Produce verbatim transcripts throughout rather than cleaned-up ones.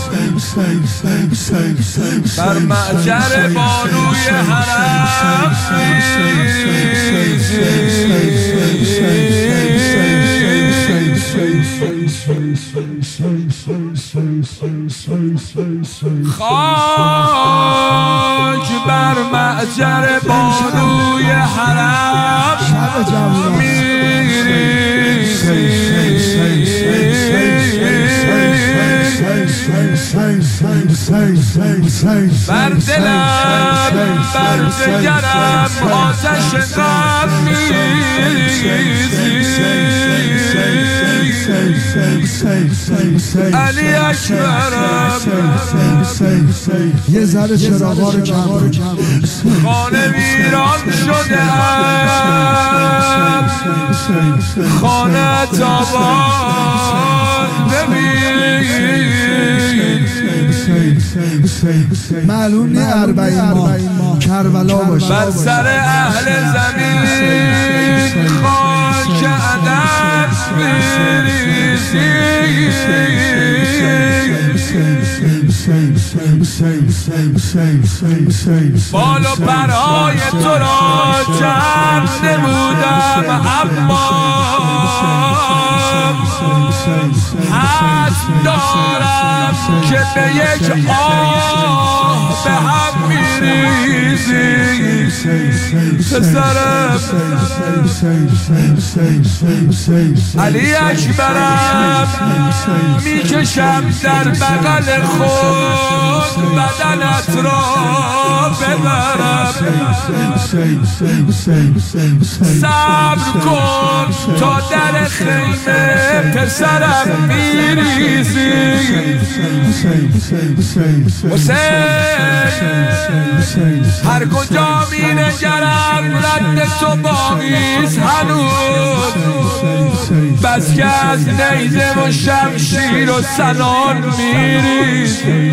بر معجر بانوی حرم خاک بر معجر بانوی حرم میریزی بر دلم بر جگرم آتش غم میریزی علی اکبرم یه ذره چراغا رو کم خانه ویران شده ام خانه تابان ببین معلوم نی اربعین ماه کربلا باشه بر سر اهل زمین خاک عدد میریزی بال و پرهای تو را جمع نمودم اما حس دارم که به یک آه به هم میریزی پسرم علی اکبرم میکشم در بغل خود بدنت را ببرم صبر کن تا در خیمه پسرم میریزی حسین هر کجا مینگرم رد تو باقیست هنوز بس که از نیزه و شمشیر و سنان میریزی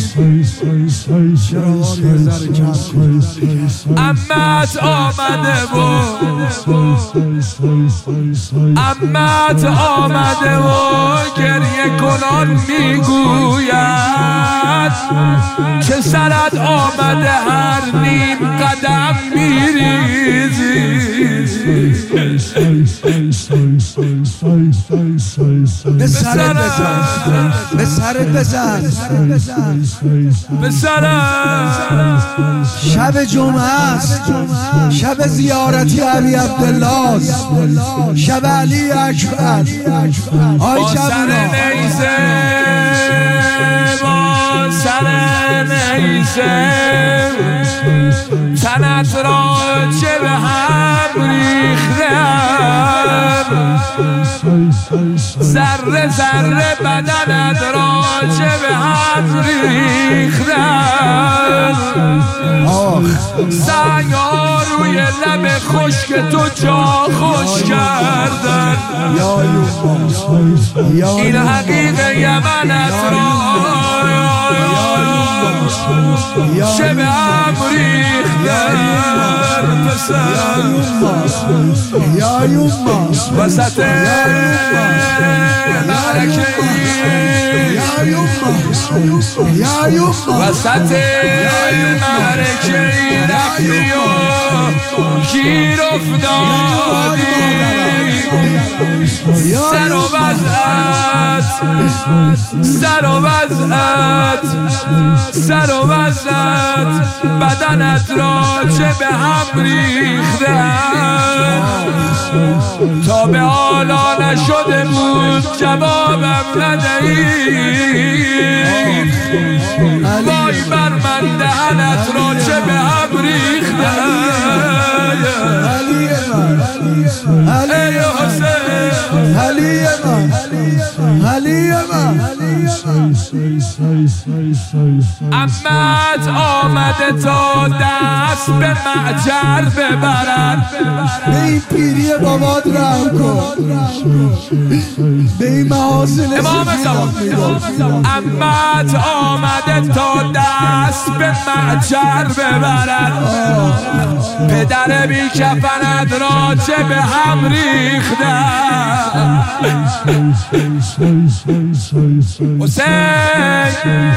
امت آمده و امت آمده و گریه کنان میگوید که سرت آمده هر نیم قدم میریزی به سرت بزن به سرت بزن به سرم شب جمعه است شب زیارتی علی عبدالله است شب علی اکبر آی جوونا با سر نیزه تنت را چه به هم ریختم ذره ذره بدنت را چه به هم ریختم سنگا روی لب خشک تو جا خوش کردن این حقیق یمنت را چه به هم ریختن یا یوما وسط معرکه یا یوما یا یوما وسط معرکه رفتی و گیر افتادی سر و وضعت سر و وضعت سر و وضعت بدنت را چه به هم ریختن تا به حالا نشده بود جوابم ندهی وای بر من دهنت را چه به هم ریختن ای حسین علی من علی من امت آمده تا دست به معجر ببرن. به این پیری بابات رحم کن، به این محاسن امام زمان امت آمده تا دست به معجر ببرن. پدر بی کفنت را چه به هم ریختن. حسین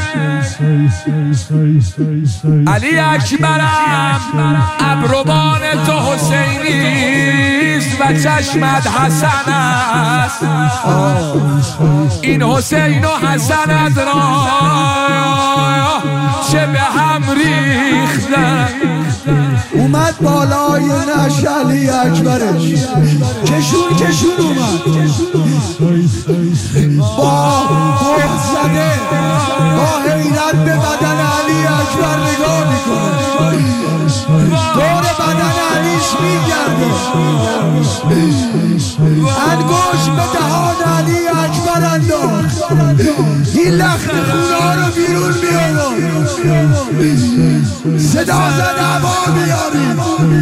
علی اکبرم ابروان تو حسینیست و چشمت حسن است. این حسین و حسنت را چه به هم ریختن. اومد بالای نش علی اکبرش کشون کشون اومد با بغض زده با حیرت به بدن علی اکبر نگاه میکنه. دور بدن علیش میگرده، انگوش به دهان علی اکبر انداخت. این لخت خونه ها رو بیرون میارم، صدا زد هوا میاریم،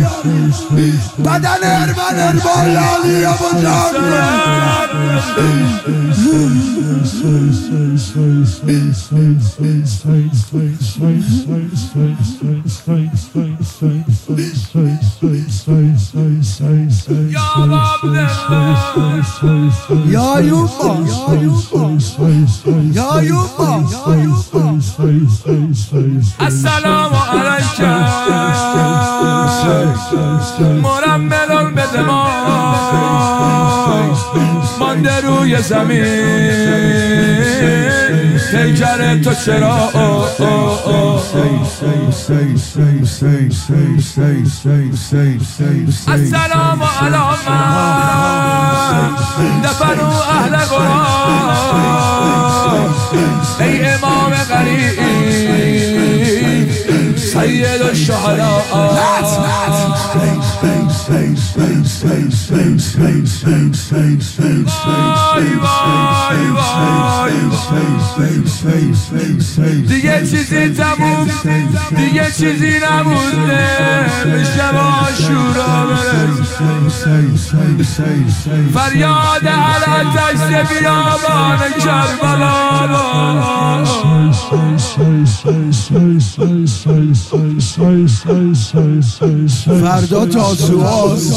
بدن ارمن اربال علی ابو جان. یا یوبا یا یوبا السلام علیکم مرملون به دمای مانده روی زمین. پیکر تو چرا السلام علی من دفنوا اهل قرآن. ای امام غریب سید الشهداء. دیگه چیزی تموم دیگه چیزی نمونده به شب عاشورا برس. فریاد علی دشت بیابان کربلا. فردا تاسوعاست،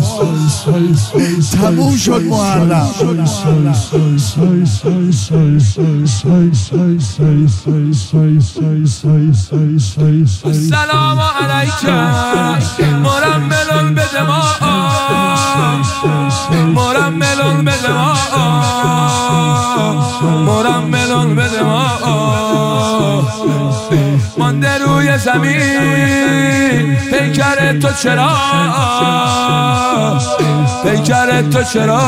تموم شد محرم. السلام علیکم مرملون به دماء مرملون به دماء مرملون به دماء. مانده روی زمین پیکر تو چرا پیکر تو چرا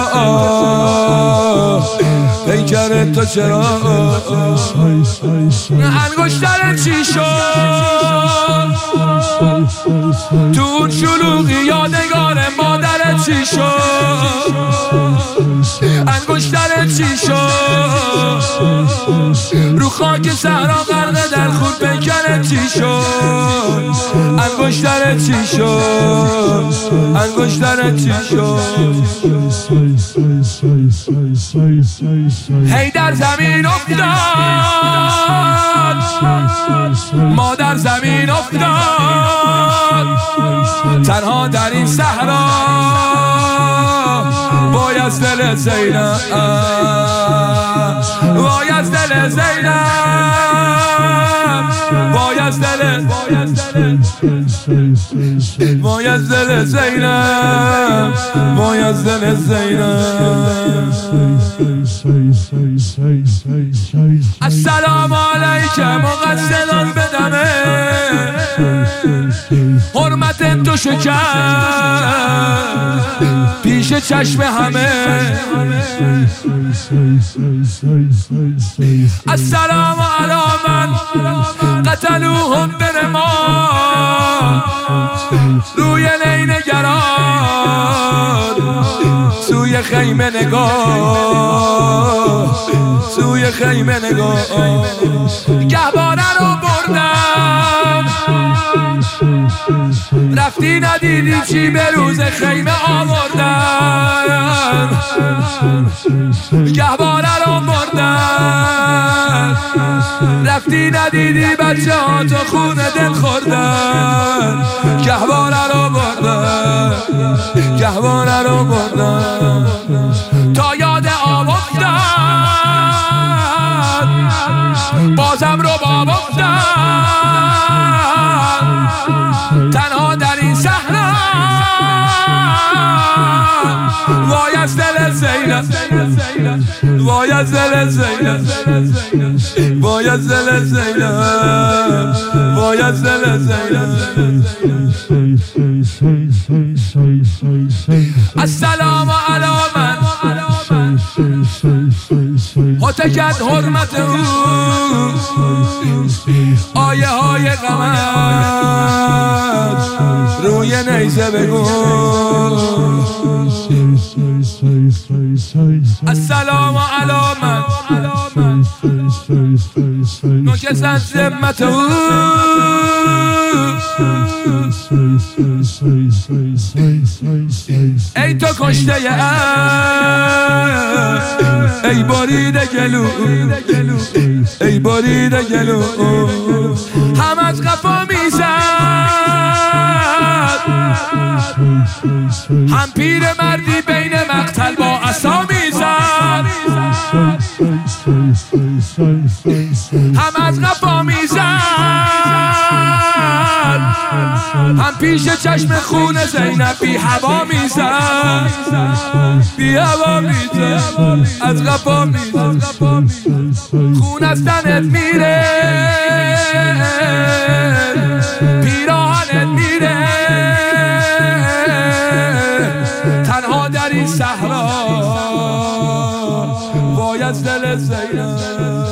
پیکر تو چرا. انگشتر چی شد تو اون شلوغی یادگار مادر چی شد. انگشتر چی شد رو خاک صحرا غرق در خود. پیکر چی شد انگشتر چی شد انگشتر چی شد. هی در زمین افتاد مادر زمین افتاد. تنها در این صحرا وای از دل زینب وای از دل زینب وای از دل وای از دل زینب وای از دل زینب. السلام علیکم مقصدان بدمه حرمت تو شکر پیش چشم همه. السلام علی من قتلوهم برما روی لینگران سوی خیمه نگاه سوی خیمه نگاه. گهواره رو بردم رفتی ندیدی چی به روز خیمه آوردن، گهواره رو بردن. رفتی ندیدی بچه ها تو خونه دل خوردن، گهواره رو بردن، گهواره رو بردن. تا یاد آب افتاد بازم رو باب افتاد، تنها در این صحرا وای از دل زینب، وای از دل زینب، وای از دل زینب، وای از دل زینب. السلام علی من هتکت حرمت او، آیه های غمت روی نیزه بگو. السلام علی من نکسن ذمت او، ای تو کشته ای بریده گلو، ای بریده گلو. هم از قفا میزد، هم پیر مردی بین مقتل با عصا میزد، هم از قفا میزد، هم پیش چشم خون زینب بی هوا میزد، بی هوا میزد، از قفا میزد. خون از تنت میره، پیراهنت میره، تنها در این صحرا وای از دل زینب.